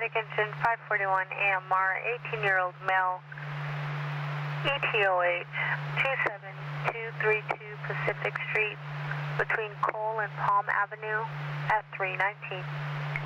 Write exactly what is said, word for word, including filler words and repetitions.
check engine five forty-one A M R, eighteen-year-old male, E T O H two seven two three two Pacific Street between Cole and Palm Avenue at three nineteen.